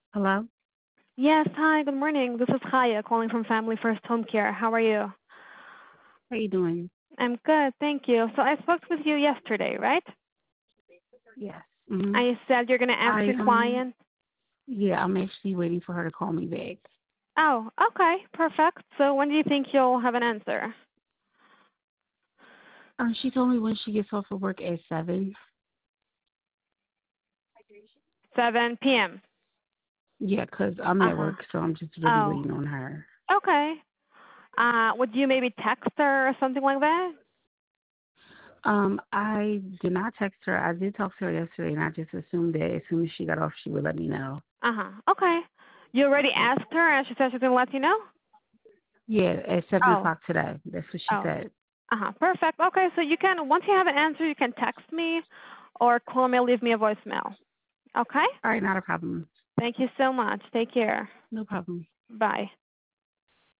Hello? Yes, hi, good morning. This is Chaya calling from Family First Home Care. How are you? How you doing? I'm good, thank you. So I spoke with you yesterday, right? Yes. Mhm. I said you're going to ask I your client. yeah, I'm actually waiting for her to call me back. Oh, okay, perfect. So when do you think you'll have an answer? She told me when she gets off of work at 7. 7 p.m. Yeah, 'cause I'm at Uh-huh. work, so I'm just really Oh, waiting on her. okay. Would you maybe text her or something like that? I did not text her. I did talk to her yesterday, and I just assumed that as soon as she got off, she would let me know. Uh-huh. Okay. You already asked her and she said she's going to let you know? Yeah, at 7 Oh, o'clock today. That's what she oh. said. Uh-huh. Perfect. Okay, so you can, once you have an answer, you can text me or call me, leave me a voicemail. Okay? All right, not a problem. Thank you so much. Take care. No problem. Bye.